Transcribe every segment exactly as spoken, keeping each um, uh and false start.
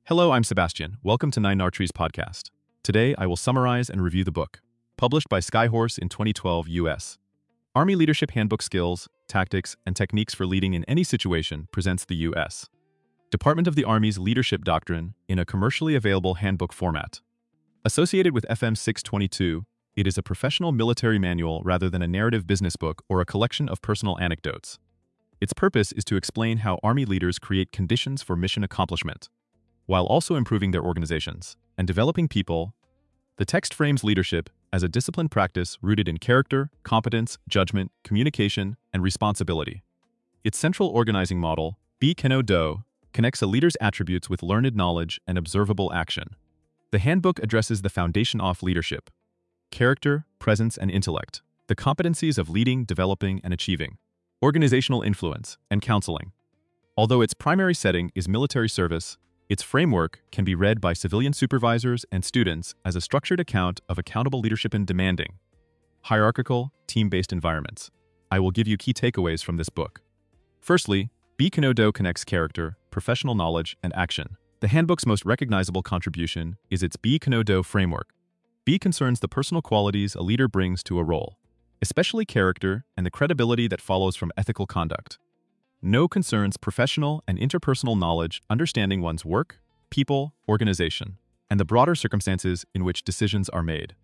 Hello, I'm Sebastian. Welcome to Nine Archery's podcast. Today, I will summarize and review the book, published by Skyhorse in twenty twelve U S Army Leadership Handbook Skills, Tactics, and Techniques for Leading in Any Situation presents the U S Department of the Army's Leadership Doctrine in a commercially available handbook format. Associated with F M six twenty-two, it is a professional military manual rather than a narrative business book or a collection of personal anecdotes. Its purpose is to explain how Army leaders create conditions for mission accomplishment, while also improving their organizations and developing people. The text frames leadership as a disciplined practice rooted in character, competence, judgment, communication, and responsibility. Its central organizing model, Bi Keno Do, connects a leader's attributes with learned knowledge and observable action. The handbook addresses the foundation of leadership: character, presence, and intellect, the competencies of leading, developing, and achieving, organizational influence, and counseling. Although its primary setting is military service, its framework can be read by civilian supervisors and students as a structured account of accountable leadership in demanding, hierarchical, team-based environments. I will give you key takeaways from this book. Firstly, Bi Keno Do connects character, professional knowledge, and action. The handbook's most recognizable contribution is its Bi Keno Do framework. Bi concerns the personal qualities a leader brings to a role, especially character and the credibility that follows from ethical conduct. No concerns professional and interpersonal knowledge, understanding one's work, people, organization, and the broader circumstances in which decisions are made.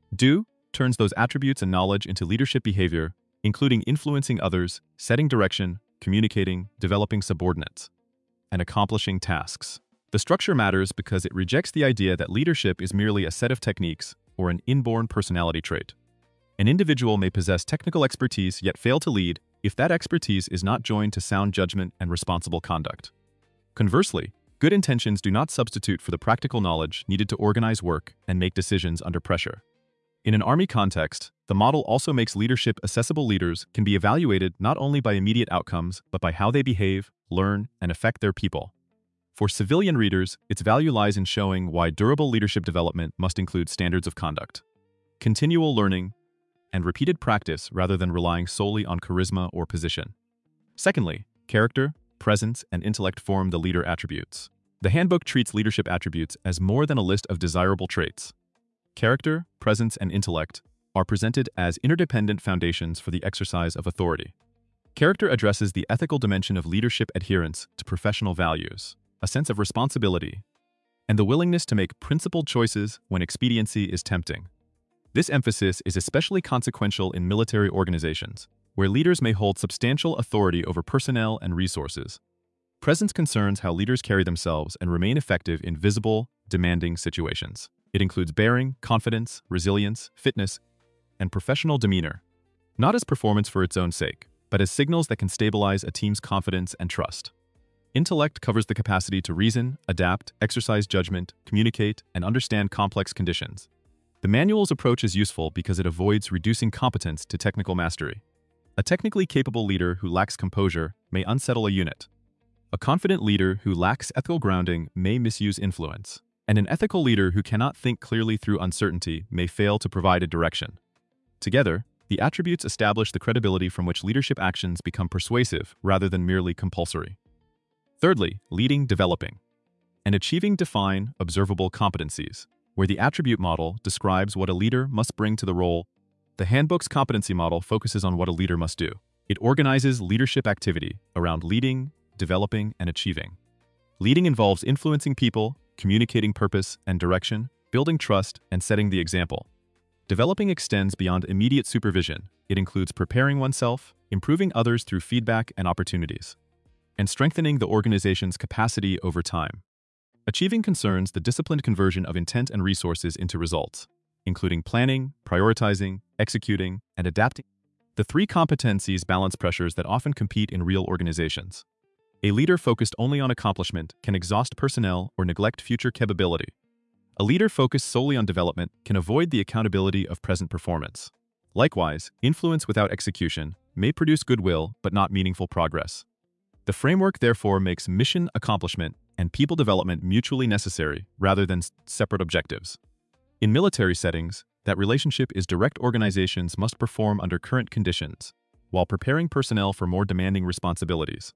Do turns those attributes and knowledge into leadership behavior, including influencing others, setting direction, communicating, developing subordinates, and accomplishing tasks. The structure matters because it rejects the idea that leadership is merely a set of techniques or an inborn personality trait. An individual may possess technical expertise yet fail to lead if that expertise is not joined to sound judgment and responsible conduct. Conversely, good intentions do not substitute for the practical knowledge needed to organize work and make decisions under pressure. In an Army context, the model also makes leadership accessible. Leaders can be evaluated not only by immediate outcomes, but by how they behave, learn, and affect their people. For civilian readers, its value lies in showing why durable leadership development must include standards of conduct, continual learning, and repeated practice rather than relying solely on charisma or position. Secondly, character, presence, and intellect form the leader attributes. The handbook treats leadership attributes as more than a list of desirable traits. Character, presence, and intellect are presented as interdependent foundations for the exercise of authority. Character addresses the ethical dimension of leadership: adherence to professional values, a sense of responsibility, and the willingness to make principled choices when expediency is tempting. This emphasis is especially consequential in military organizations, where leaders may hold substantial authority over personnel and resources. Presence concerns how leaders carry themselves and remain effective in visible, demanding situations. It includes bearing, confidence, resilience, fitness, and professional demeanor, not as performance for its own sake, but as signals that can stabilize a team's confidence and trust. Intellect covers the capacity to reason, adapt, exercise judgment, communicate, and understand complex conditions. The manual's approach is useful because it avoids reducing competence to technical mastery. A technically capable leader who lacks composure may unsettle a unit. A confident leader who lacks ethical grounding may misuse influence. And an ethical leader who cannot think clearly through uncertainty may fail to provide a direction. Together, the attributes establish the credibility from which leadership actions become persuasive rather than merely compulsory. Thirdly, leading, developing, and achieving define observable competencies, where the attribute model describes what a leader must bring to the role. The handbook's competency model focuses on what a leader must do. It organizes leadership activity around leading, developing, and achieving. Leading involves influencing people, communicating purpose and direction, building trust, and setting the example. Developing extends beyond immediate supervision. It includes preparing oneself, improving others through feedback and opportunities, and strengthening the organization's capacity over time. Achieving concerns the disciplined conversion of intent and resources into results, including planning, prioritizing, executing, and adapting. The three competencies balance pressures that often compete in real organizations. A leader focused only on accomplishment can exhaust personnel or neglect future capability. A leader focused solely on development can avoid the accountability of present performance. Likewise, influence without execution may produce goodwill but not meaningful progress. The framework therefore makes mission accomplishment and people development mutually necessary rather than separate objectives. In military settings, that relationship is direct. Organizations must perform under current conditions, while preparing personnel for more demanding responsibilities.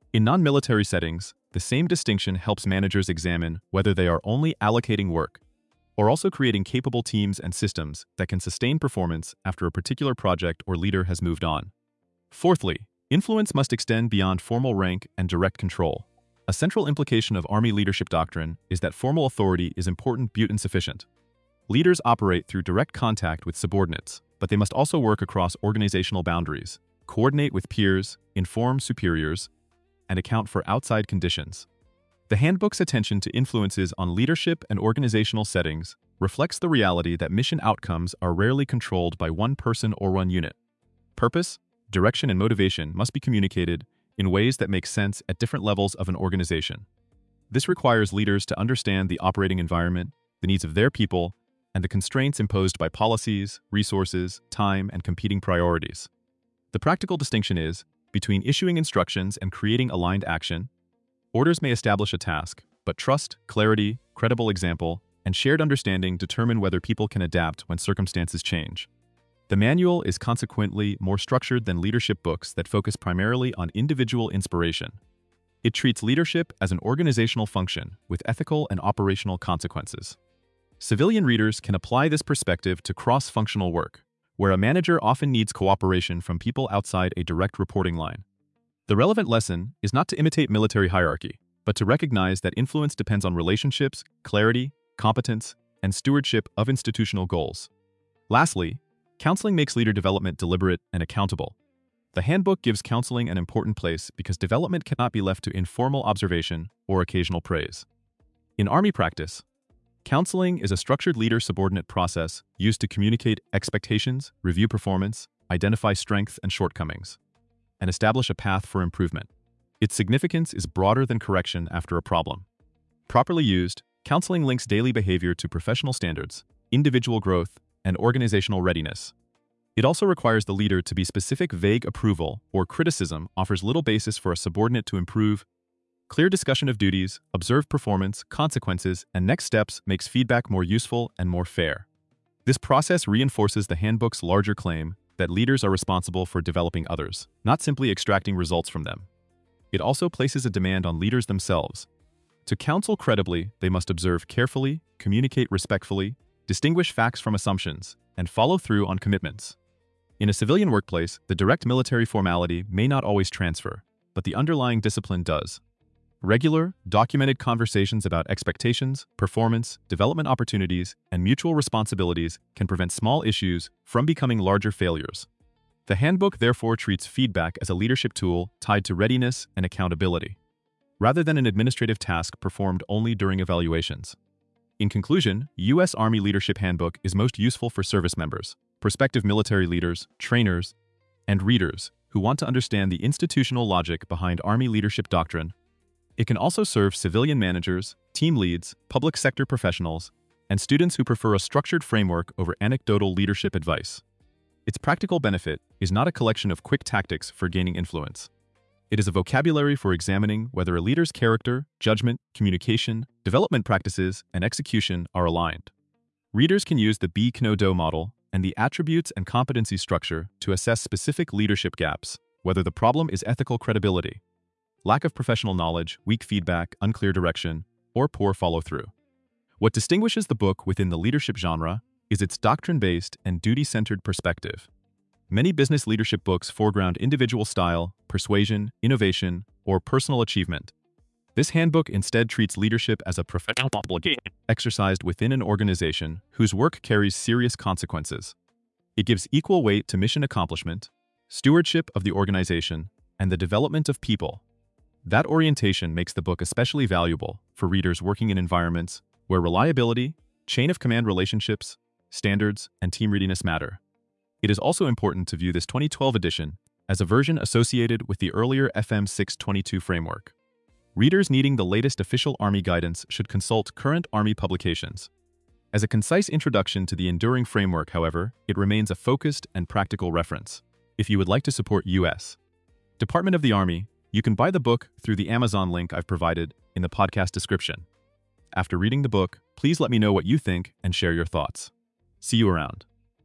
In non-military settings, the same distinction helps managers examine whether they are only allocating work or also creating capable teams and systems that can sustain performance after a particular project or leader has moved on. Fourthly, influence must extend beyond formal rank and direct control. A central implication of Army leadership doctrine is that formal authority is important but insufficient. Leaders operate through direct contact with subordinates, but they must also work across organizational boundaries, coordinate with peers, inform superiors, and account for outside conditions. The handbook's attention to influences on leadership and organizational settings reflects the reality that mission outcomes are rarely controlled by one person or one unit. Purpose, direction, and motivation must be communicated in ways that make sense at different levels of an organization. This requires leaders to understand the operating environment, the needs of their people, and the constraints imposed by policies, resources, time, and competing priorities. The practical distinction is between issuing instructions and creating aligned action. Orders may establish a task, but trust, clarity, credible example, and shared understanding determine whether people can adapt when circumstances change. The manual is consequently more structured than leadership books that focus primarily on individual inspiration. It treats leadership as an organizational function with ethical and operational consequences. Civilian readers can apply this perspective to cross-functional work, where a manager often needs cooperation from people outside a direct reporting line. The relevant lesson is not to imitate military hierarchy, but to recognize that influence depends on relationships, clarity, competence, and stewardship of institutional goals. Lastly, counseling makes leader development deliberate and accountable. The handbook gives counseling an important place because development cannot be left to informal observation or occasional praise. In Army practice, counseling is a structured leader-subordinate process used to communicate expectations, review performance, identify strengths and shortcomings, and establish a path for improvement. Its significance is broader than correction after a problem. Properly used, counseling links daily behavior to professional standards, individual growth, and organizational readiness. It also requires the leader to be specific. Vague approval or criticism offers little basis for a subordinate to improve. Clear discussion of duties, observed performance, consequences, and next steps makes feedback more useful and more fair. This process reinforces the handbook's larger claim that leaders are responsible for developing others, not simply extracting results from them. It also places a demand on leaders themselves. To counsel credibly, they must observe carefully, communicate respectfully, distinguish facts from assumptions, and follow through on commitments. In a civilian workplace, the direct military formality may not always transfer, but the underlying discipline does. Regular, documented conversations about expectations, performance, development opportunities, and mutual responsibilities can prevent small issues from becoming larger failures. The handbook therefore treats feedback as a leadership tool tied to readiness and accountability, rather than an administrative task performed only during evaluations. In conclusion, U S Army Leadership Handbook is most useful for service members, prospective military leaders, trainers, and readers who want to understand the institutional logic behind Army leadership doctrine. It can also serve civilian managers, team leads, public sector professionals, and students who prefer a structured framework over anecdotal leadership advice. Its practical benefit is not a collection of quick tactics for gaining influence. It is a vocabulary for examining whether a leader's character, judgment, communication, development practices, and execution are aligned. Readers can use the B K N O D O model and the attributes and competency structure to assess specific leadership gaps, whether the problem is ethical credibility, lack of professional knowledge, weak feedback, unclear direction, or poor follow-through. What distinguishes the book within the leadership genre is its doctrine-based and duty-centered perspective. Many business leadership books foreground individual style, persuasion, innovation, or personal achievement. This handbook instead treats leadership as a professional obligation exercised within an organization whose work carries serious consequences. It gives equal weight to mission accomplishment, stewardship of the organization, and the development of people. That orientation makes the book especially valuable for readers working in environments where reliability, chain of command relationships, standards, and team readiness matter. It is also important to view this twenty twelve edition as a version associated with the earlier F M six twenty-two framework. Readers needing the latest official Army guidance should consult current Army publications. As a concise introduction to the enduring framework, however, it remains a focused and practical reference. If you would like to support U S Department of the Army, you can buy the book through the Amazon link I've provided in the podcast description. After reading the book, please let me know what you think and share your thoughts. See you around.